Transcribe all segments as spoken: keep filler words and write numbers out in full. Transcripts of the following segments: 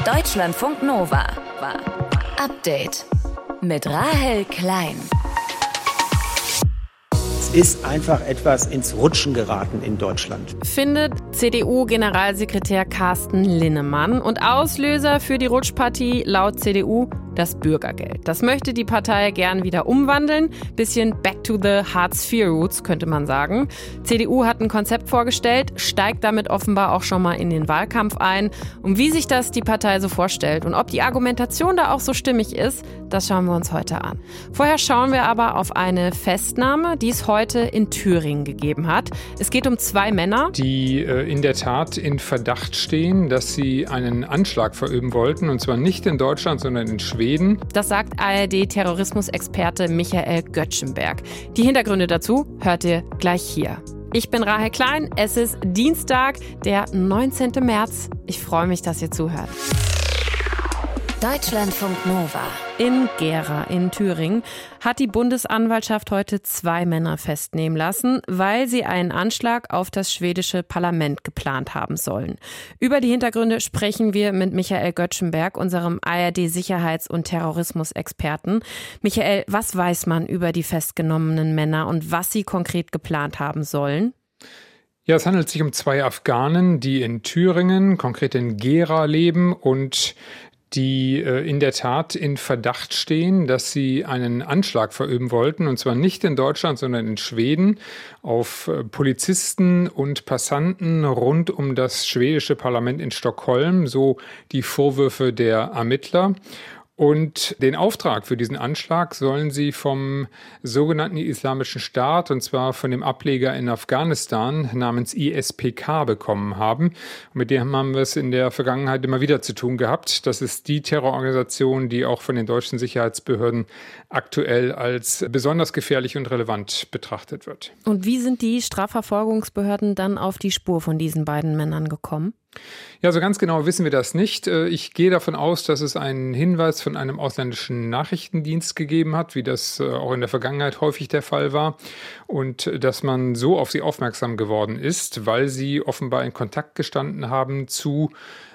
Deutschlandfunk Nova. Update mit Rahel Klein. Es ist einfach etwas ins Rutschen geraten in Deutschland, findet C D U-Generalsekretär Carsten Linnemann. Und Auslöser für die Rutschpartie laut C D U das Bürgergeld. Das möchte die Partei gern wieder umwandeln. Bisschen back to the Hartz vier Roots, könnte man sagen. C D U hat ein Konzept vorgestellt, steigt damit offenbar auch schon mal in den Wahlkampf ein. Und wie sich das die Partei so vorstellt und ob die Argumentation da auch so stimmig ist, das schauen wir uns heute an. Vorher schauen wir aber auf eine Festnahme, die es heute in Thüringen gegeben hat. Es geht um zwei Männer, die äh, in der Tat in Verdacht stehen, dass sie einen Anschlag verüben wollten. Und zwar nicht in Deutschland, sondern in Schweden. Das sagt A R D-Terrorismusexperte Michael Göttschenberg. Die Hintergründe dazu hört ihr gleich hier. Ich bin Rahel Klein, es ist Dienstag, der neunzehnten März. Ich freue mich, dass ihr zuhört. Deutschlandfunk Nova. In Gera in Thüringen hat die Bundesanwaltschaft heute zwei Männer festnehmen lassen, weil sie einen Anschlag auf das schwedische Parlament geplant haben sollen. Über die Hintergründe sprechen wir mit Michael Göttschenberg, unserem A R D-Sicherheits- und Terrorismusexperten. Michael, was weiß man über die festgenommenen Männer und was sie konkret geplant haben sollen? Ja, es handelt sich um zwei Afghanen, die in Thüringen, konkret in Gera leben und die äh, in der Tat in Verdacht stehen, dass sie einen Anschlag verüben wollten, und zwar nicht in Deutschland, sondern in Schweden, auf äh, Polizisten und Passanten rund um das schwedische Parlament in Stockholm, so die Vorwürfe der Ermittler. Und den Auftrag für diesen Anschlag sollen sie vom sogenannten Islamischen Staat, und zwar von dem Ableger in Afghanistan namens I S P K, bekommen haben. Und mit dem haben wir es in der Vergangenheit immer wieder zu tun gehabt. Das ist die Terrororganisation, die auch von den deutschen Sicherheitsbehörden aktuell als besonders gefährlich und relevant betrachtet wird. Und wie sind die Strafverfolgungsbehörden dann auf die Spur von diesen beiden Männern gekommen? Ja, so ganz genau wissen wir das nicht. Ich gehe davon aus, dass es einen Hinweis von einem ausländischen Nachrichtendienst gegeben hat, wie das auch in der Vergangenheit häufig der Fall war. Und dass man so auf sie aufmerksam geworden ist, weil sie offenbar in Kontakt gestanden haben zu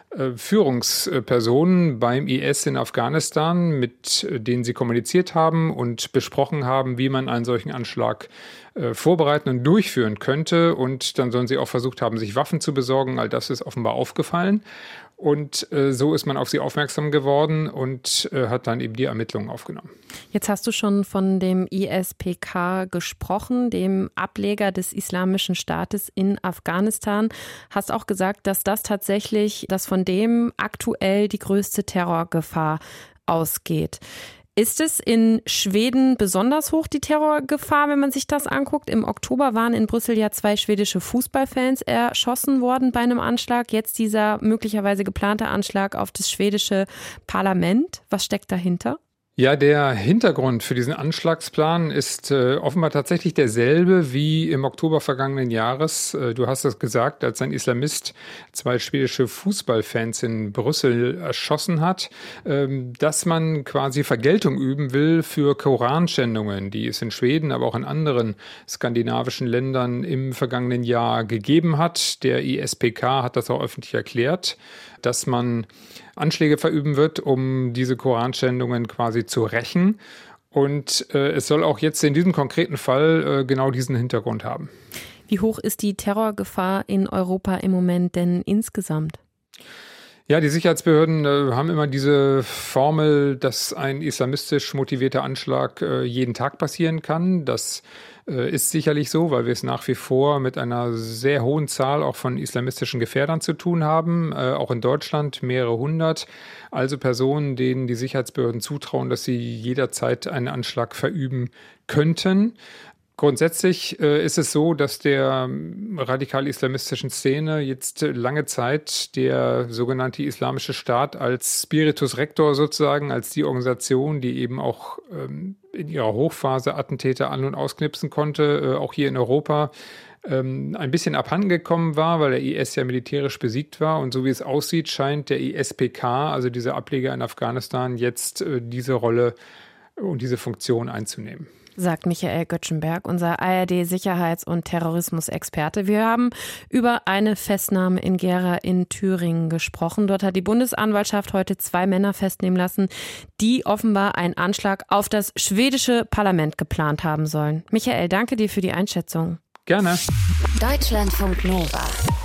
Führungspersonen beim I S in Afghanistan, mit denen sie kommuniziert haben und besprochen haben, wie man einen solchen Anschlag äh, vorbereiten und durchführen könnte. Und dann sollen sie auch versucht haben, sich Waffen zu besorgen. All das ist offenbar aufgefallen. Und äh, so ist man auf sie aufmerksam geworden und äh, hat dann eben die Ermittlungen aufgenommen. Jetzt hast du schon von dem I S P K gesprochen, dem Ableger des Islamischen Staates in Afghanistan. Hast auch gesagt, dass das tatsächlich, dass von dem aktuell die größte Terrorgefahr ausgeht. Ist es in Schweden besonders hoch, die Terrorgefahr, wenn man sich das anguckt? Im Oktober waren in Brüssel ja zwei schwedische Fußballfans erschossen worden bei einem Anschlag. Jetzt dieser möglicherweise geplante Anschlag auf das schwedische Parlament. Was steckt dahinter? Ja, der Hintergrund für diesen Anschlagsplan ist äh, offenbar tatsächlich derselbe wie im Oktober vergangenen Jahres. Äh, du hast es gesagt, als ein Islamist zwei schwedische Fußballfans in Brüssel erschossen hat, ähm, dass man quasi Vergeltung üben will für Koranschändungen, die es in Schweden, aber auch in anderen skandinavischen Ländern im vergangenen Jahr gegeben hat. Der I S P K hat das auch öffentlich erklärt, dass man Anschläge verüben wird, um diese Koranschändungen quasi zu rächen. Und äh, es soll auch jetzt in diesem konkreten Fall äh, genau diesen Hintergrund haben. Wie hoch ist die Terrorgefahr in Europa im Moment denn insgesamt? Ja, die Sicherheitsbehörden äh, haben immer diese Formel, dass ein islamistisch motivierter Anschlag äh, jeden Tag passieren kann. Das äh, ist sicherlich so, weil wir es nach wie vor mit einer sehr hohen Zahl auch von islamistischen Gefährdern zu tun haben, äh, auch in Deutschland mehrere hundert. Also Personen, denen die Sicherheitsbehörden zutrauen, dass sie jederzeit einen Anschlag verüben könnten. Grundsätzlich äh, ist es so, dass der radikal-islamistischen Szene jetzt lange Zeit der sogenannte Islamische Staat als Spiritus Rector sozusagen, als die Organisation, die eben auch ähm, in ihrer Hochphase Attentäter an- und ausknipsen konnte, äh, auch hier in Europa, ähm, ein bisschen abhandengekommen war, weil der I S ja militärisch besiegt war. Und so wie es aussieht, scheint der I S P K, also dieser Ableger in Afghanistan, jetzt äh, diese Rolle und diese Funktion einzunehmen. sagt Michael Göttschenberg, unser A R D-Sicherheits- und Terrorismusexperte. Wir haben über eine Festnahme in Gera in Thüringen gesprochen. Dort hat die Bundesanwaltschaft heute zwei Männer festnehmen lassen, die offenbar einen Anschlag auf das schwedische Parlament geplant haben sollen. Michael, danke dir für die Einschätzung. Gerne. Deutschlandfunk Nova.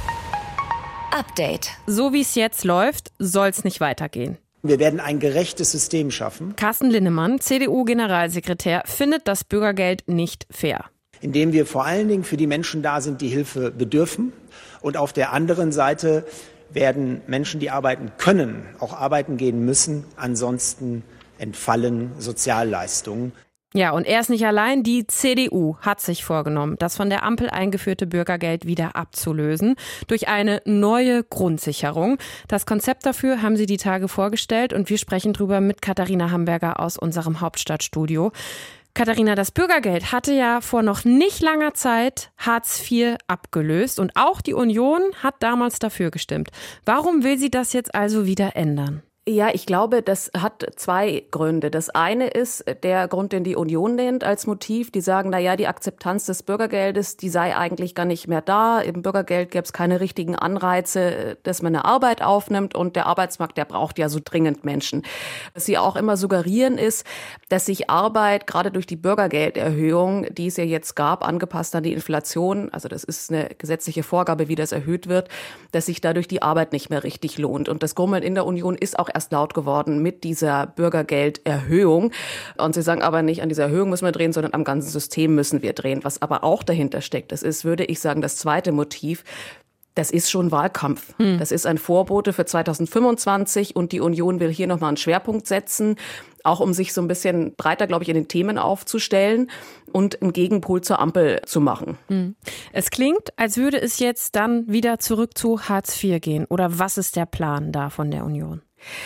Update. So wie es jetzt läuft, soll es nicht weitergehen. Wir werden ein gerechtes System schaffen, Carsten Linnemann, C D U-Generalsekretär, findet das Bürgergeld nicht fair. indem wir vor allen Dingen für die Menschen da sind, die Hilfe bedürfen. Und auf der anderen Seite werden Menschen, die arbeiten können, auch arbeiten gehen müssen. Ansonsten entfallen Sozialleistungen. Ja, und er ist nicht allein. Die C D U hat sich vorgenommen, das von der Ampel eingeführte Bürgergeld wieder abzulösen durch eine neue Grundsicherung. Das Konzept dafür haben sie die Tage vorgestellt und wir sprechen drüber mit Katharina Hamburger aus unserem Hauptstadtstudio. Katharina, das Bürgergeld hatte ja vor noch nicht langer Zeit Hartz vier abgelöst und auch die Union hat damals dafür gestimmt. Warum will sie das jetzt also wieder ändern? Ja, ich glaube, das hat zwei Gründe. Das eine ist der Grund, den die Union nennt als Motiv. Die sagen, na ja, die Akzeptanz des Bürgergeldes, die sei eigentlich gar nicht mehr da. Im Bürgergeld gäbe es keine richtigen Anreize, dass man eine Arbeit aufnimmt und der Arbeitsmarkt, der braucht ja so dringend Menschen. Was sie auch immer suggerieren ist, dass sich Arbeit gerade durch die Bürgergelderhöhung, die es ja jetzt gab, angepasst an die Inflation, also das ist eine gesetzliche Vorgabe, wie das erhöht wird, dass sich dadurch die Arbeit nicht mehr richtig lohnt. Und das Grummeln in der Union ist auch erst laut geworden mit dieser Bürgergelderhöhung. Und sie sagen aber nicht, an dieser Erhöhung müssen wir drehen, sondern am ganzen System müssen wir drehen. Was aber auch dahinter steckt, das ist, würde ich sagen, das zweite Motiv. Das ist schon Wahlkampf. Hm. Das ist ein Vorbote für zweitausendfünfundzwanzig und die Union will hier nochmal einen Schwerpunkt setzen, auch um sich so ein bisschen breiter, glaube ich, in den Themen aufzustellen und einen Gegenpol zur Ampel zu machen. Hm. Es klingt, als würde es jetzt dann wieder zurück zu Hartz vier gehen. Oder was ist der Plan da von der Union?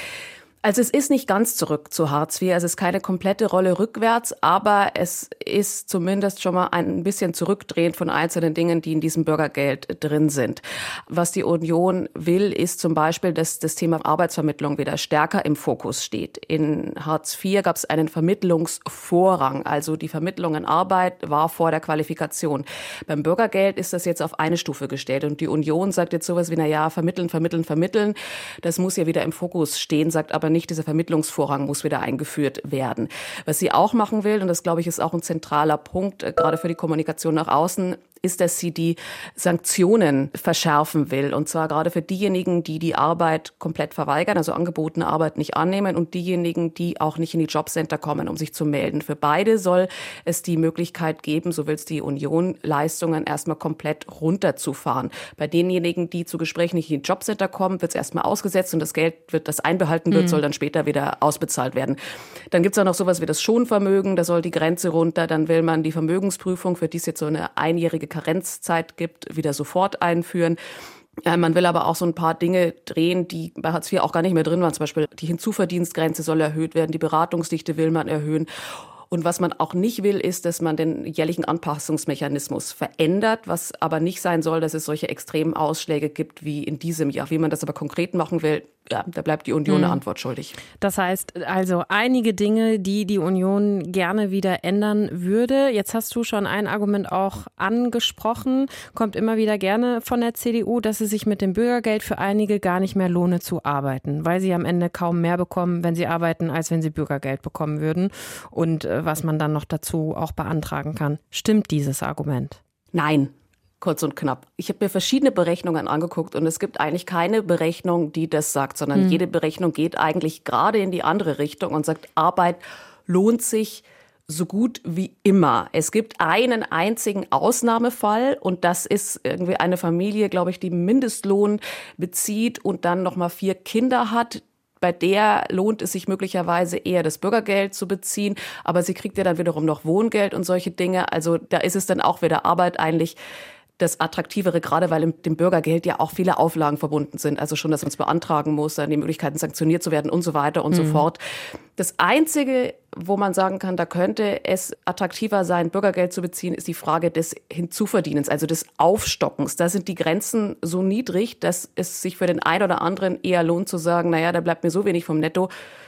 Also es ist nicht ganz zurück zu Hartz vier, es ist keine komplette Rolle rückwärts, aber es ist zumindest schon mal ein bisschen zurückdrehend von einzelnen Dingen, die in diesem Bürgergeld drin sind. Was die Union will, ist zum Beispiel, dass das Thema Arbeitsvermittlung wieder stärker im Fokus steht. In Hartz vier gab es einen Vermittlungsvorrang, also die Vermittlung in Arbeit war vor der Qualifikation. Beim Bürgergeld ist das jetzt auf eine Stufe gestellt und die Union sagt jetzt sowas wie, na ja, vermitteln, vermitteln, vermitteln, das muss ja wieder im Fokus stehen, sagt aber nicht, dieser Vermittlungsvorrang muss wieder eingeführt werden. Was sie auch machen will, und das glaube ich ist auch ein zentraler Punkt, äh, gerade für die Kommunikation nach außen, ist, dass sie die Sanktionen verschärfen will. Und zwar gerade für diejenigen, die die Arbeit komplett verweigern, also angebotene Arbeit nicht annehmen und diejenigen, die auch nicht in die Jobcenter kommen, um sich zu melden. Für beide soll es die Möglichkeit geben, so will es die Union, Leistungen erstmal komplett runterzufahren. Bei denjenigen, die zu Gesprächen nicht in die Jobcenter kommen, wird es erstmal ausgesetzt und das Geld, wird, das einbehalten wird, mhm. soll dann später wieder ausbezahlt werden. Dann gibt es auch noch sowas wie das Schonvermögen, da soll die Grenze runter. Dann will man die Vermögensprüfung, für die es jetzt so eine einjährige Karenzzeit gibt, wieder sofort einführen. Man will aber auch so ein paar Dinge drehen, die bei Hartz vier auch gar nicht mehr drin waren. Zum Beispiel die Hinzuverdienstgrenze soll erhöht werden, die Beratungsdichte will man erhöhen. Und was man auch nicht will, ist, dass man den jährlichen Anpassungsmechanismus verändert, was aber nicht sein soll, dass es solche extremen Ausschläge gibt wie in diesem Jahr. Wie man das aber konkret machen will, ja, da bleibt die Union hm. eine Antwort schuldig. Das heißt also einige Dinge, die die Union gerne wieder ändern würde. Jetzt hast du schon ein Argument auch angesprochen, kommt immer wieder gerne von der C D U, dass es sich mit dem Bürgergeld für einige gar nicht mehr lohne zu arbeiten, weil sie am Ende kaum mehr bekommen, wenn sie arbeiten, als wenn sie Bürgergeld bekommen würden. Und äh, was man dann noch dazu auch beantragen kann. Stimmt dieses Argument? Nein. Kurz und knapp. Ich habe mir verschiedene Berechnungen angeguckt und es gibt eigentlich keine Berechnung, die das sagt, sondern mhm. jede Berechnung geht eigentlich gerade in die andere Richtung und sagt, Arbeit lohnt sich so gut wie immer. Es gibt einen einzigen Ausnahmefall und das ist irgendwie eine Familie, glaube ich, die Mindestlohn bezieht und dann noch mal vier Kinder hat. Bei der lohnt es sich möglicherweise eher, das Bürgergeld zu beziehen. Aber sie kriegt ja dann wiederum noch Wohngeld und solche Dinge. Also da ist es dann auch wieder Arbeit eigentlich das Attraktivere, gerade weil im dem Bürgergeld ja auch viele Auflagen verbunden sind. Also schon, dass man es beantragen muss, dann die Möglichkeiten sanktioniert zu werden und so weiter und mhm. so fort. Das Einzige, wo man sagen kann, da könnte es attraktiver sein, Bürgergeld zu beziehen, ist die Frage des Hinzuverdienens, also des Aufstockens. Da sind die Grenzen so niedrig, dass es sich für den einen oder anderen eher lohnt zu sagen, naja, da bleibt mir so wenig vom Netto,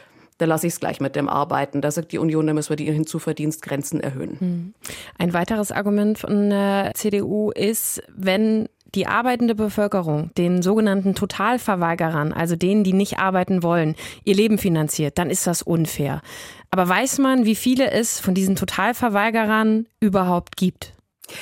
da lasse ich es gleich mit dem Arbeiten. Da sagt die Union, da müssen wir die Hinzuverdienstgrenzen erhöhen. Ein weiteres Argument von der C D U ist, wenn die arbeitende Bevölkerung den sogenannten Totalverweigerern, also denen, die nicht arbeiten wollen, ihr Leben finanziert, dann ist das unfair. Aber weiß man, wie viele es von diesen Totalverweigerern überhaupt gibt?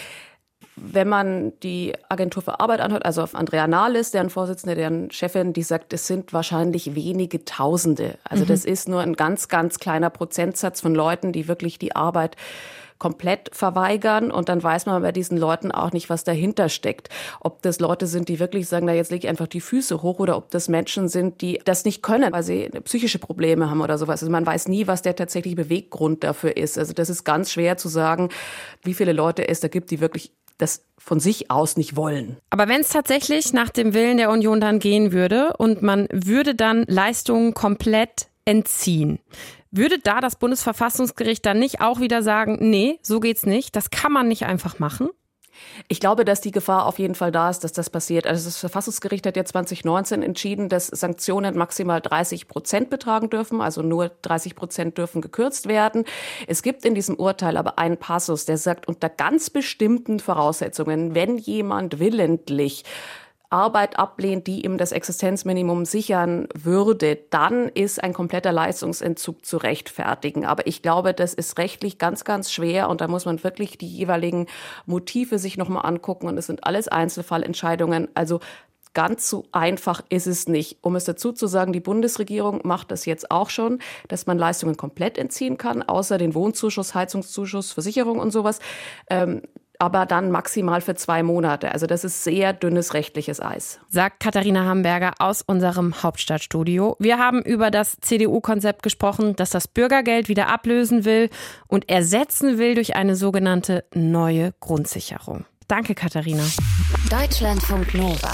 Wenn man die Agentur für Arbeit anhört, also auf Andrea Nahles, deren Vorsitzende, deren Chefin, die sagt, es sind wahrscheinlich wenige Tausende. Also mhm. das ist nur ein ganz, ganz kleiner Prozentsatz von Leuten, die wirklich die Arbeit komplett verweigern, und dann weiß man bei diesen Leuten auch nicht, was dahinter steckt. Ob das Leute sind, die wirklich sagen, na jetzt lege ich einfach die Füße hoch, oder ob das Menschen sind, die das nicht können, weil sie psychische Probleme haben oder sowas. Also man weiß nie, was der tatsächliche Beweggrund dafür ist. Also das ist ganz schwer zu sagen, wie viele Leute es da gibt, die wirklich das von sich aus nicht wollen. Aber wenn es tatsächlich nach dem Willen der Union dann gehen würde und man würde dann Leistungen komplett entziehen, würde da das Bundesverfassungsgericht dann nicht auch wieder sagen, nee, so geht's nicht, das kann man nicht einfach machen? Ich glaube, dass die Gefahr auf jeden Fall da ist, dass das passiert. Also das Verfassungsgericht hat ja zwanzig neunzehn entschieden, dass Sanktionen maximal dreißig Prozent betragen dürfen, also nur dreißig Prozent dürfen gekürzt werden. Es gibt in diesem Urteil aber einen Passus, der sagt, unter ganz bestimmten Voraussetzungen, wenn jemand willentlich Arbeit ablehnt, die ihm das Existenzminimum sichern würde, dann ist ein kompletter Leistungsentzug zu rechtfertigen. Aber ich glaube, das ist rechtlich ganz, ganz schwer, und da muss man wirklich die jeweiligen Motive sich nochmal angucken, und es sind alles Einzelfallentscheidungen. Also ganz so einfach ist es nicht. Um es dazu zu sagen, die Bundesregierung macht das jetzt auch schon, dass man Leistungen komplett entziehen kann, außer den Wohnzuschuss, Heizungszuschuss, Versicherung und sowas. Ähm, aber dann maximal für zwei Monate. Also das ist sehr dünnes rechtliches Eis. Sagt Katharina Hamburger aus unserem Hauptstadtstudio. Wir haben über das C D U-Konzept gesprochen, das das Bürgergeld wieder ablösen will und ersetzen will durch eine sogenannte neue Grundsicherung. Danke, Katharina. Deutschlandfunk Nova.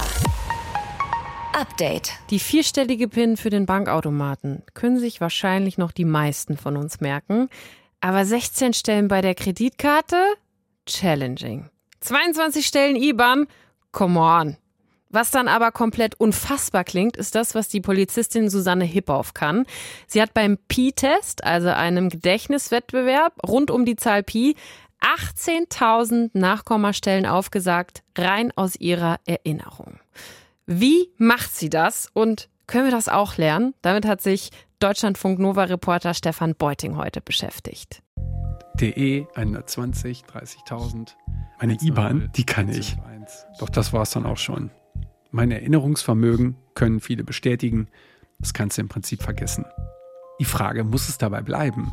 Update. Die vierstellige PIN für den Bankautomaten können sich wahrscheinlich noch die meisten von uns merken. Aber sechzehn Stellen bei der Kreditkarte? Challenging. zweiundzwanzig Stellen I B A N? Come on. Was dann aber komplett unfassbar klingt, ist das, was die Polizistin Susanne Hippauf kann. Sie hat beim Pi-Test, also einem Gedächtniswettbewerb rund um die Zahl Pi, achtzehntausend Nachkommastellen aufgesagt, rein aus ihrer Erinnerung. Wie macht sie das, und können wir das auch lernen? Damit hat sich Deutschlandfunk-Nova-Reporter Stefan Beuting heute beschäftigt. D E hundertzwanzig, dreißigtausend. Meine I B A N, die kann ich. Doch das war's dann auch schon. Mein Erinnerungsvermögen können viele bestätigen. Das kannst du im Prinzip vergessen. Die Frage, muss es dabei bleiben?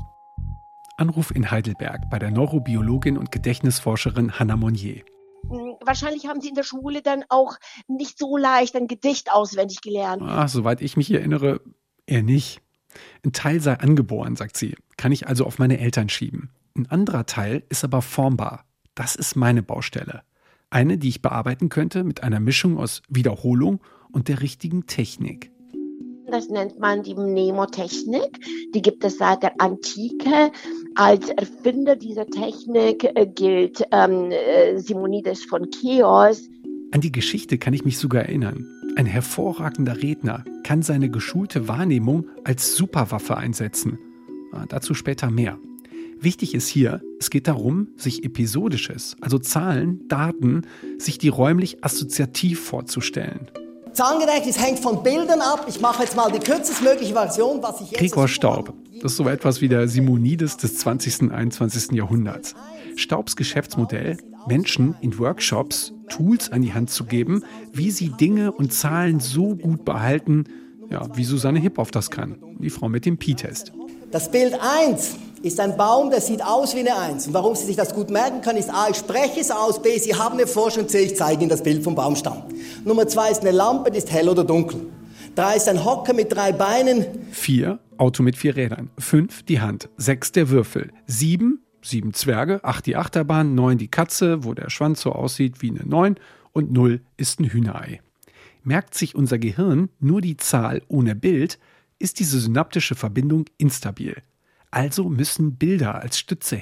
Anruf in Heidelberg bei der Neurobiologin und Gedächtnisforscherin Hanna Monnier. Wahrscheinlich haben Sie in der Schule dann auch nicht so leicht ein Gedicht auswendig gelernt. Ah, soweit ich mich erinnere, eher nicht. Ein Teil sei angeboren, sagt sie. Kann ich also auf meine Eltern schieben. Ein anderer Teil ist aber formbar. Das ist meine Baustelle. Eine, die ich bearbeiten könnte mit einer Mischung aus Wiederholung und der richtigen Technik. Das nennt man die Mnemotechnik. Die gibt es seit der Antike. Als Erfinder dieser Technik äh, gilt ähm, äh, Simonides von Cheos. An die Geschichte kann ich mich sogar erinnern. Ein hervorragender Redner kann seine geschulte Wahrnehmung als Superwaffe einsetzen. Ah, dazu später mehr. Wichtig ist hier, es geht darum, sich Episodisches, also Zahlen, Daten, sich die räumlich assoziativ vorzustellen. Zahlengedächtnis hängt von Bildern ab. Ich mache jetzt mal die kürzestmögliche Version, was ich jetzt... Gregor Staub, das ist so etwas wie der Simonides des zwanzigsten und einundzwanzigsten Jahrhunderts. Staubs Geschäftsmodell, Menschen in Workshops Tools an die Hand zu geben, wie sie Dinge und Zahlen so gut behalten, ja, wie Susanne Hippauf das kann, die Frau mit dem Pi-Test. Das Bild eins ist ein Baum, der sieht aus wie eine Eins. Und warum Sie sich das gut merken können, ist A, ich spreche es aus, B, Sie haben eine Forschung, C, ich zeige Ihnen das Bild vom Baumstamm. Nummer zwei ist eine Lampe, die ist hell oder dunkel. Drei ist ein Hocker mit drei Beinen. Vier, Auto mit vier Rädern. Fünf, die Hand. Sechs, der Würfel. Sieben, sieben Zwerge. Acht, die Achterbahn. Neun, die Katze, wo der Schwanz so aussieht wie eine Neun. Und null ist ein Hühnerei. Merkt sich unser Gehirn nur die Zahl ohne Bild, ist diese synaptische Verbindung instabil. Also müssen Bilder als Stütze her.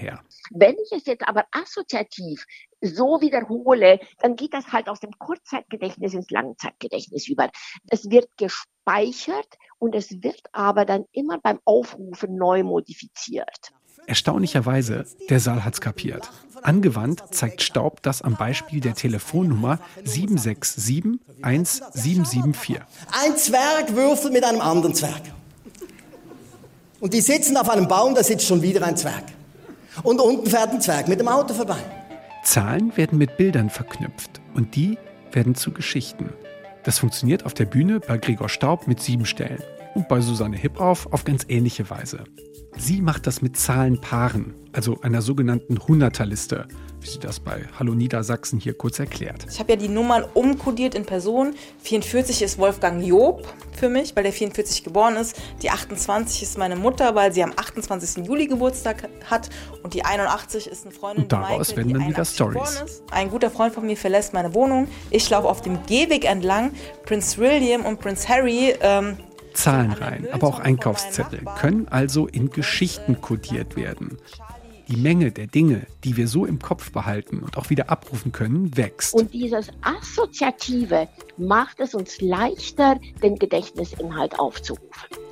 Wenn ich es jetzt aber assoziativ so wiederhole, dann geht das halt aus dem Kurzzeitgedächtnis ins Langzeitgedächtnis über. Es wird gespeichert und es wird aber dann immer beim Aufrufen neu modifiziert. Erstaunlicherweise, der Saal hat's kapiert. Angewandt zeigt Staub das am Beispiel der Telefonnummer sieben sechs sieben eins sieben sieben vier. Ein Zwerg würfelt mit einem anderen Zwerg. Und die sitzen auf einem Baum, da sitzt schon wieder ein Zwerg. Und unten fährt ein Zwerg mit dem Auto vorbei. Zahlen werden mit Bildern verknüpft und die werden zu Geschichten. Das funktioniert auf der Bühne bei Gregor Staub mit sieben Stellen und bei Susanne Hippauf auf ganz ähnliche Weise. Sie macht das mit Zahlenpaaren, also einer sogenannten Hunderterliste, wie sie das bei Hallo Niedersachsen hier kurz erklärt. Ich habe ja die Nummern umkodiert in Personen. vierundvierzig ist Wolfgang Job für mich, weil der vierundvierzig geboren ist. Die achtundzwanzig ist meine Mutter, weil sie am achtundzwanzigsten Juli Geburtstag hat. Und die einundachtzig ist eine Freundin, und daraus die Maike, werden die dann wieder Storys. Ein guter Freund von mir verlässt meine Wohnung. Ich laufe auf dem Gehweg entlang. Prinz William und Prinz Harry... Ähm, Zahlenreihen, aber auch Einkaufszettel können also in Geschichten kodiert werden. Die Menge der Dinge, die wir so im Kopf behalten und auch wieder abrufen können, wächst. Und dieses Assoziative macht es uns leichter, den Gedächtnisinhalt aufzurufen.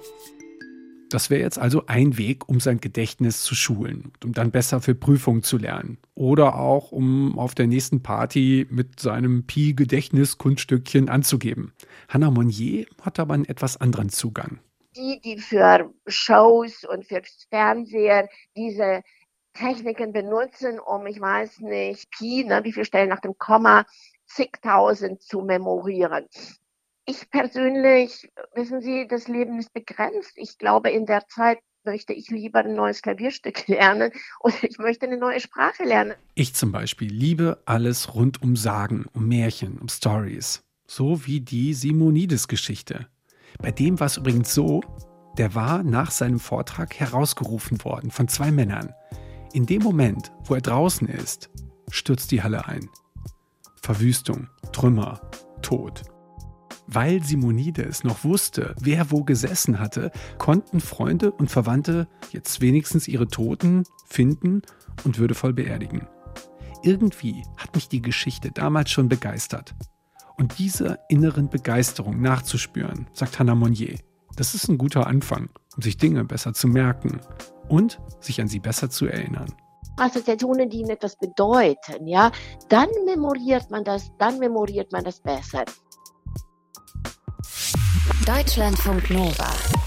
Das wäre jetzt also ein Weg, um sein Gedächtnis zu schulen, um dann besser für Prüfungen zu lernen. Oder auch, um auf der nächsten Party mit seinem Pi-Gedächtnis-Kunststückchen anzugeben. Hannah Monnier hat aber einen etwas anderen Zugang. Die, die für Shows und für Fernseher diese Techniken benutzen, um, ich weiß nicht, Pi, ne, wie viele Stellen nach dem Komma, zigtausend zu memorieren. Ich persönlich, wissen Sie, das Leben ist begrenzt. Ich glaube, in der Zeit möchte ich lieber ein neues Klavierstück lernen oder ich möchte eine neue Sprache lernen. Ich zum Beispiel liebe alles rund um Sagen, um Märchen, um Stories. So wie die Simonides-Geschichte. Bei dem war es übrigens so, der war nach seinem Vortrag herausgerufen worden von zwei Männern. In dem Moment, wo er draußen ist, stürzt die Halle ein. Verwüstung, Trümmer, Tod. Weil Simonides noch wusste, wer wo gesessen hatte, konnten Freunde und Verwandte jetzt wenigstens ihre Toten finden und würdevoll beerdigen. Irgendwie hat mich die Geschichte damals schon begeistert. Und dieser inneren Begeisterung nachzuspüren, sagt Hannah Monnier, das ist ein guter Anfang, um sich Dinge besser zu merken und sich an sie besser zu erinnern. Assoziationen, die Ihnen etwas bedeuten, ja, dann memoriert man das, dann memoriert man das besser. Deutschlandfunk Nova.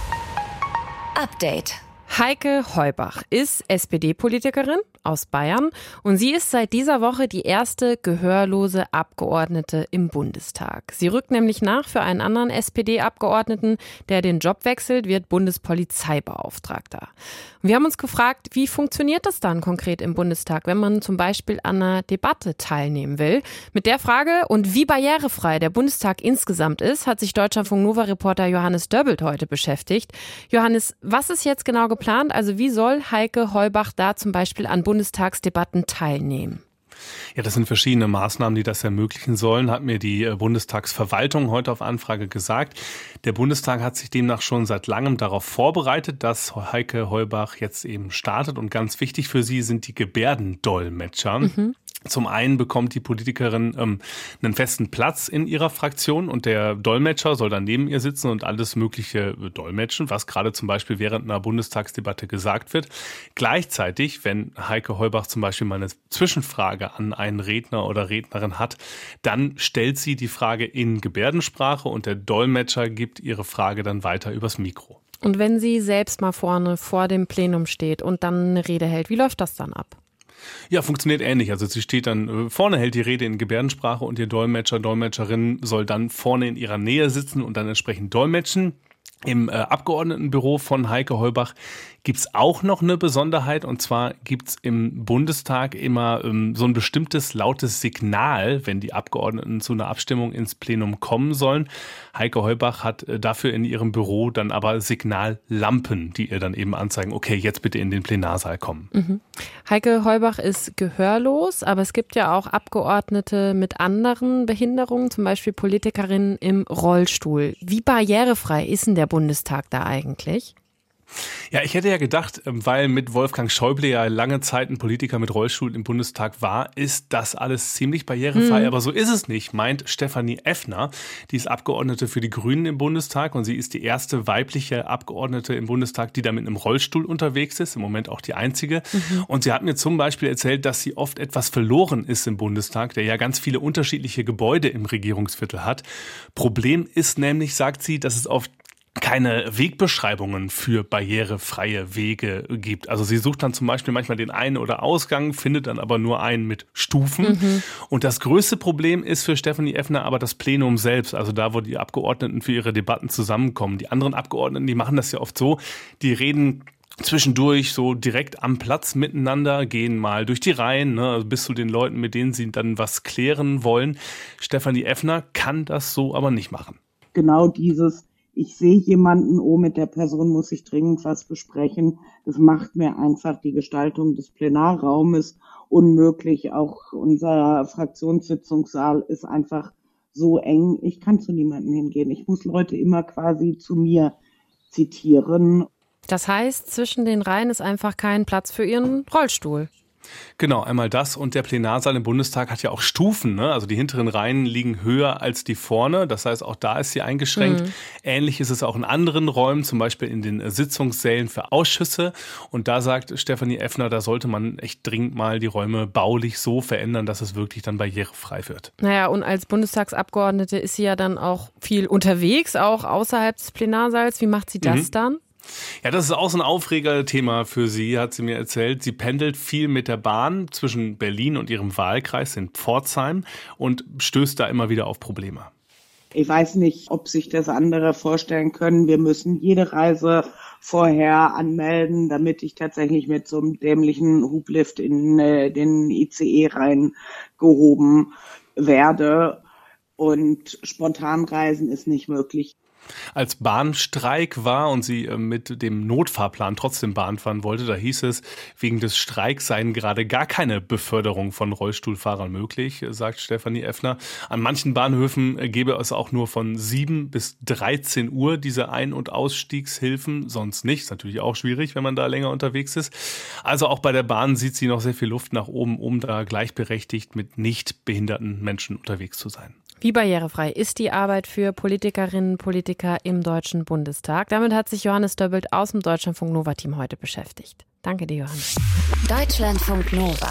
Update. Heike Heubach ist S P D-Politikerin aus Bayern und sie ist seit dieser Woche die erste gehörlose Abgeordnete im Bundestag. Sie rückt nämlich nach für einen anderen S P D-Abgeordneten, der den Job wechselt, wird Bundespolizeibeauftragter. Und wir haben uns gefragt, wie funktioniert das dann konkret im Bundestag, wenn man zum Beispiel an einer Debatte teilnehmen will? Mit der Frage und wie barrierefrei der Bundestag insgesamt ist, hat sich Deutschlandfunk-Nova-Reporter Johannes Döbbelt heute beschäftigt. Johannes, was ist jetzt genau geplant? Also wie soll Heike Heubach da zum Beispiel an Bundestagsdebatten teilnehmen? Ja, das sind verschiedene Maßnahmen, die das ermöglichen sollen, hat mir die Bundestagsverwaltung heute auf Anfrage gesagt. Der Bundestag hat sich demnach schon seit langem darauf vorbereitet, dass Heike Heubach jetzt eben startet. Und ganz wichtig für sie sind die Gebärdendolmetscher. Mhm. Zum einen bekommt die Politikerin ähm, einen festen Platz in ihrer Fraktion und der Dolmetscher soll dann neben ihr sitzen und alles Mögliche dolmetschen, was gerade zum Beispiel während einer Bundestagsdebatte gesagt wird. Gleichzeitig, wenn Heike Heubach zum Beispiel mal eine Zwischenfrage an einen Redner oder Rednerin hat, dann stellt sie die Frage in Gebärdensprache und der Dolmetscher gibt ihre Frage dann weiter übers Mikro. Und wenn sie selbst mal vorne vor dem Plenum steht und dann eine Rede hält, wie läuft das dann ab? Ja, funktioniert ähnlich. Also sie steht dann vorne, hält die Rede in Gebärdensprache und ihr Dolmetscher, Dolmetscherin soll dann vorne in ihrer Nähe sitzen und dann entsprechend dolmetschen. Im äh, Abgeordnetenbüro von Heike Heubach gibt's auch noch eine Besonderheit, und zwar gibt's im Bundestag immer ähm, so ein bestimmtes lautes Signal, wenn die Abgeordneten zu einer Abstimmung ins Plenum kommen sollen. Heike Heubach hat äh, dafür in ihrem Büro dann aber Signallampen, die ihr dann eben anzeigen, okay, jetzt bitte in den Plenarsaal kommen. Mhm. Heike Heubach ist gehörlos, aber es gibt ja auch Abgeordnete mit anderen Behinderungen, zum Beispiel Politikerinnen im Rollstuhl. Wie barrierefrei ist denn der Bundestag da eigentlich? Ja, ich hätte ja gedacht, weil mit Wolfgang Schäuble ja lange Zeit ein Politiker mit Rollstuhl im Bundestag war, ist das alles ziemlich barrierefrei. Mhm. Aber so ist es nicht, meint Stefanie Effner. Die ist Abgeordnete für die Grünen im Bundestag und sie ist die erste weibliche Abgeordnete im Bundestag, die da mit einem Rollstuhl unterwegs ist. Im Moment auch die einzige. Mhm. Und sie hat mir zum Beispiel erzählt, dass sie oft etwas verloren ist im Bundestag, der ja ganz viele unterschiedliche Gebäude im Regierungsviertel hat. Problem ist nämlich, sagt sie, dass es oft keine Wegbeschreibungen für barrierefreie Wege gibt. Also sie sucht dann zum Beispiel manchmal den Ein- oder Ausgang, findet dann aber nur einen mit Stufen. Mhm. Und das größte Problem ist für Stefanie Effner aber das Plenum selbst, also da, wo die Abgeordneten für ihre Debatten zusammenkommen. Die anderen Abgeordneten, die machen das ja oft so, die reden zwischendurch so direkt am Platz miteinander, gehen mal durch die Reihen, ne, also bis zu den Leuten, mit denen sie dann was klären wollen. Stefanie Effner kann das so aber nicht machen. Genau dieses Ich sehe jemanden, oh, mit der Person muss ich dringend was besprechen. Das macht mir einfach die Gestaltung des Plenarraumes unmöglich. Auch unser Fraktionssitzungssaal ist einfach so eng. Ich kann zu niemandem hingehen. Ich muss Leute immer quasi zu mir zitieren. Das heißt, zwischen den Reihen ist einfach kein Platz für Ihren Rollstuhl. Genau, einmal das und der Plenarsaal im Bundestag hat ja auch Stufen, ne? Also die hinteren Reihen liegen höher als die vorne, das heißt auch da ist sie eingeschränkt. Mhm. Ähnlich ist es auch in anderen Räumen, zum Beispiel in den Sitzungssälen für Ausschüsse und da sagt Stefanie Effner, da sollte man echt dringend mal die Räume baulich so verändern, dass es wirklich dann barrierefrei wird. Naja, und als Bundestagsabgeordnete ist sie ja dann auch viel unterwegs, auch außerhalb des Plenarsaals. Wie macht sie das mhm. dann? Ja, das ist auch so ein Aufregerthema für sie, hat sie mir erzählt. Sie pendelt viel mit der Bahn zwischen Berlin und ihrem Wahlkreis in Pforzheim und stößt da immer wieder auf Probleme. Ich weiß nicht, ob sich das andere vorstellen können. Wir müssen jede Reise vorher anmelden, damit ich tatsächlich mit so einem dämlichen Hublift in äh, den I C E reingehoben werde. Und Spontanreisen ist nicht möglich. Als Bahnstreik war und sie mit dem Notfahrplan trotzdem Bahn fahren wollte, da hieß es, wegen des Streiks seien gerade gar keine Beförderung von Rollstuhlfahrern möglich, sagt Stefanie Effner. An manchen Bahnhöfen gäbe es auch nur von sieben bis dreizehn Uhr diese Ein- und Ausstiegshilfen, sonst nicht. Ist natürlich auch schwierig, wenn man da länger unterwegs ist. Also auch bei der Bahn sieht sie noch sehr viel Luft nach oben, um da gleichberechtigt mit nicht behinderten Menschen unterwegs zu sein. Wie barrierefrei ist die Arbeit für Politikerinnen und Politiker im Deutschen Bundestag? Damit hat sich Johannes Döbbelt aus dem Deutschlandfunk Nova-Team heute beschäftigt. Danke dir, Johannes. Deutschlandfunk Nova.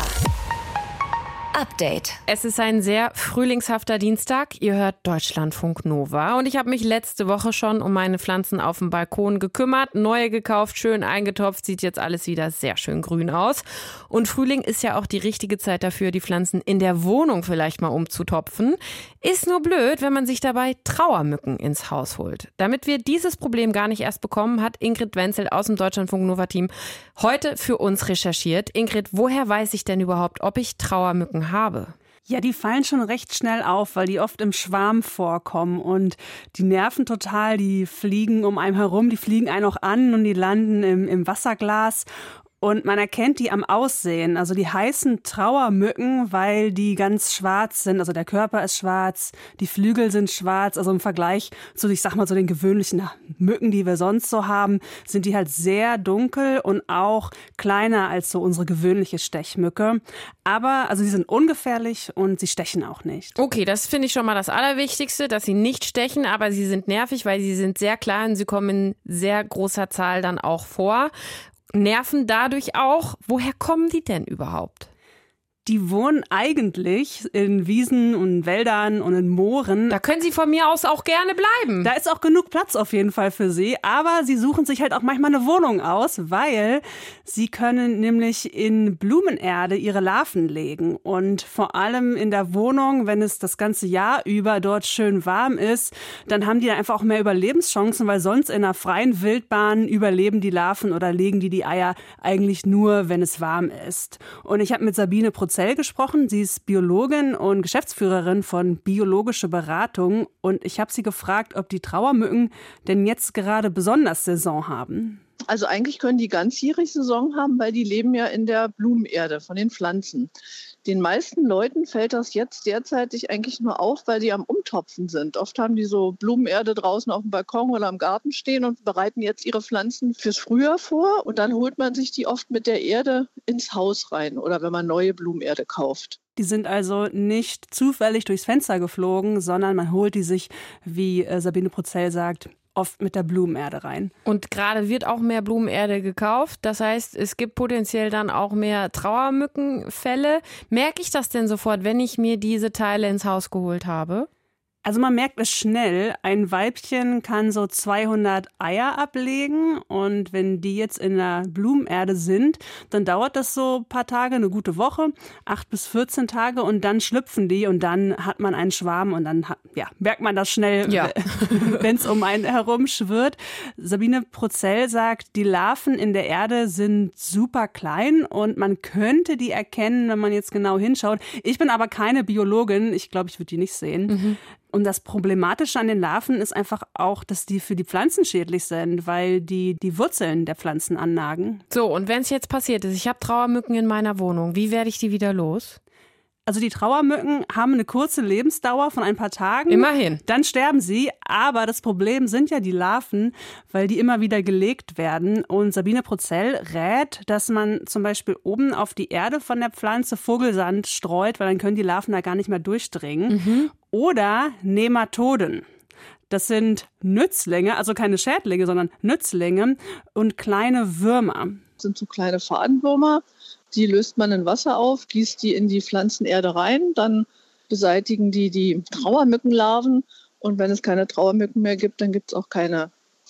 Update. Es ist ein sehr frühlingshafter Dienstag. Ihr hört Deutschlandfunk Nova. Und ich habe mich letzte Woche schon um meine Pflanzen auf dem Balkon gekümmert. Neue gekauft, schön eingetopft. Sieht jetzt alles wieder sehr schön grün aus. Und Frühling ist ja auch die richtige Zeit dafür, die Pflanzen in der Wohnung vielleicht mal umzutopfen. Ist nur blöd, wenn man sich dabei Trauermücken ins Haus holt. Damit wir dieses Problem gar nicht erst bekommen, hat Ingrid Wenzel aus dem Deutschlandfunk Nova-Team heute für uns recherchiert. Ingrid, woher weiß ich denn überhaupt, ob ich Trauermücken habe? Ja, die fallen schon recht schnell auf, weil die oft im Schwarm vorkommen und die nerven total, die fliegen um einen herum, die fliegen einen auch an und die landen im, im Wasserglas. Und man erkennt die am Aussehen. Also die heißen Trauermücken, weil die ganz schwarz sind. Also der Körper ist schwarz, die Flügel sind schwarz. Also im Vergleich zu, ich sag mal, so den gewöhnlichen Mücken, die wir sonst so haben, sind die halt sehr dunkel und auch kleiner als so unsere gewöhnliche Stechmücke. Aber also sie sind ungefährlich und sie stechen auch nicht. Okay, das finde ich schon mal das Allerwichtigste, dass sie nicht stechen, aber sie sind nervig, weil sie sind sehr klein und sie kommen in sehr großer Zahl dann auch vor. Nerven dadurch auch. Woher kommen die denn überhaupt? Die wohnen eigentlich in Wiesen und Wäldern und in Mooren. Da können sie von mir aus auch gerne bleiben. Da ist auch genug Platz auf jeden Fall für sie. Aber sie suchen sich halt auch manchmal eine Wohnung aus, weil sie können nämlich in Blumenerde ihre Larven legen. Und vor allem in der Wohnung, wenn es das ganze Jahr über dort schön warm ist, dann haben die dann einfach auch mehr Überlebenschancen, weil sonst in einer freien Wildbahn überleben die Larven oder legen die die Eier eigentlich nur, wenn es warm ist. Und ich habe mit Sabine Prozell gesprochen. Sie ist Biologin und Geschäftsführerin von Biologische Beratung. Und ich habe sie gefragt, ob die Trauermücken denn jetzt gerade besonders Saison haben. Also eigentlich können die ganzjährig Saison haben, weil die leben ja in der Blumenerde von den Pflanzen. Den meisten Leuten fällt das jetzt derzeitig eigentlich nur auf, weil die am Umtopfen sind. Oft haben die so Blumenerde draußen auf dem Balkon oder im Garten stehen und bereiten jetzt ihre Pflanzen fürs Frühjahr vor. Und dann holt man sich die oft mit der Erde ins Haus rein oder wenn man neue Blumenerde kauft. Die sind also nicht zufällig durchs Fenster geflogen, sondern man holt die sich, wie Sabine Prozell sagt, oft mit der Blumenerde rein. Und gerade wird auch mehr Blumenerde gekauft. Das heißt, es gibt potenziell dann auch mehr Trauermückenfälle. Merke ich das denn sofort, wenn ich mir diese Teile ins Haus geholt habe? Also man merkt es schnell, ein Weibchen kann so zweihundert Eier ablegen und wenn die jetzt in der Blumenerde sind, dann dauert das so ein paar Tage, eine gute Woche, acht bis vierzehn Tage und dann schlüpfen die und dann hat man einen Schwarm und dann hat, ja, merkt man das schnell, ja. wenn es um einen herum schwirrt. Sabine Prozell sagt, die Larven in der Erde sind super klein und man könnte die erkennen, wenn man jetzt genau hinschaut. Ich bin aber keine Biologin, ich glaube, ich würde die nicht sehen. Mhm. Und das Problematische an den Larven ist einfach auch, dass die für die Pflanzen schädlich sind, weil die die Wurzeln der Pflanzen annagen. So, und wenn es jetzt passiert ist, ich habe Trauermücken in meiner Wohnung, wie werde ich die wieder los? Also die Trauermücken haben eine kurze Lebensdauer von ein paar Tagen. Immerhin. Dann sterben sie, aber das Problem sind ja die Larven, weil die immer wieder gelegt werden. Und Sabine Prozell rät, dass man zum Beispiel oben auf die Erde von der Pflanze Vogelsand streut, weil dann können die Larven da gar nicht mehr durchdringen. Mhm. Oder Nematoden. Das sind Nützlinge, also keine Schädlinge, sondern Nützlinge und kleine Würmer. Das sind so kleine Fadenwürmer. Die löst man in Wasser auf, gießt die in die Pflanzenerde rein, dann beseitigen die die Trauermückenlarven und wenn es keine Trauermücken mehr gibt, dann gibt es auch keine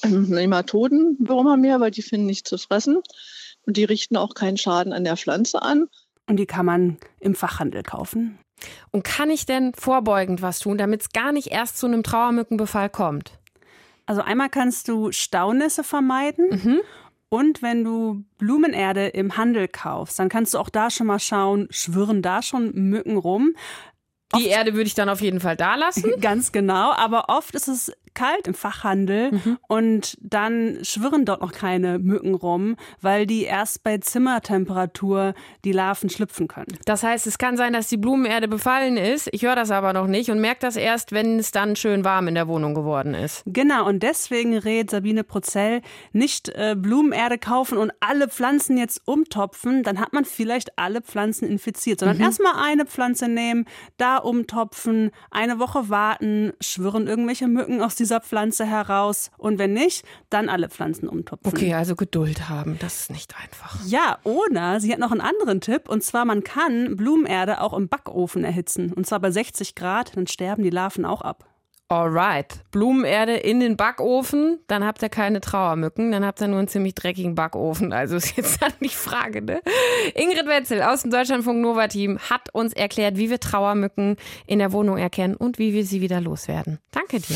Nematodenwürmer mehr, weil die finden nichts zu fressen und die richten auch keinen Schaden an der Pflanze an. Und die kann man im Fachhandel kaufen. Und kann ich denn vorbeugend was tun, damit es gar nicht erst zu einem Trauermückenbefall kommt? Also einmal kannst du Staunässe vermeiden. Mhm. Und wenn du Blumenerde im Handel kaufst, dann kannst du auch da schon mal schauen, schwirren da schon Mücken rum. Die oft, Erde würde ich dann auf jeden Fall da lassen. Ganz genau, aber oft ist es kalt im Fachhandel mhm. und dann schwirren dort noch keine Mücken rum, weil die erst bei Zimmertemperatur die Larven schlüpfen können. Das heißt, es kann sein, dass die Blumenerde befallen ist. Ich höre das aber noch nicht und merke das erst, wenn es dann schön warm in der Wohnung geworden ist. Genau, und deswegen rät Sabine Prozell, nicht äh, Blumenerde kaufen und alle Pflanzen jetzt umtopfen, dann hat man vielleicht alle Pflanzen infiziert, sondern mhm. erstmal eine Pflanze nehmen, da umtopfen, eine Woche warten, schwirren irgendwelche Mücken aus dieser Pflanze heraus und wenn nicht, dann alle Pflanzen umtopfen. Okay, also Geduld haben, das ist nicht einfach. Ja, oder sie hat noch einen anderen Tipp und zwar man kann Blumenerde auch im Backofen erhitzen und zwar bei sechzig Grad, dann sterben die Larven auch ab. Alright, Blumenerde in den Backofen, dann habt ihr keine Trauermücken, dann habt ihr nur einen ziemlich dreckigen Backofen. Also ist jetzt dann die Frage, ne? Ingrid Wetzel aus dem Deutschlandfunk Nova Team hat uns erklärt, wie wir Trauermücken in der Wohnung erkennen und wie wir sie wieder loswerden. Danke dir.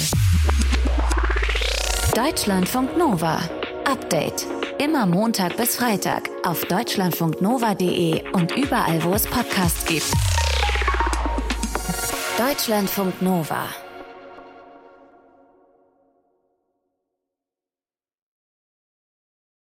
Deutschlandfunk Nova. Update. Immer Montag bis Freitag auf deutschlandfunknova punkt de und überall, wo es Podcasts gibt. Deutschlandfunk Nova.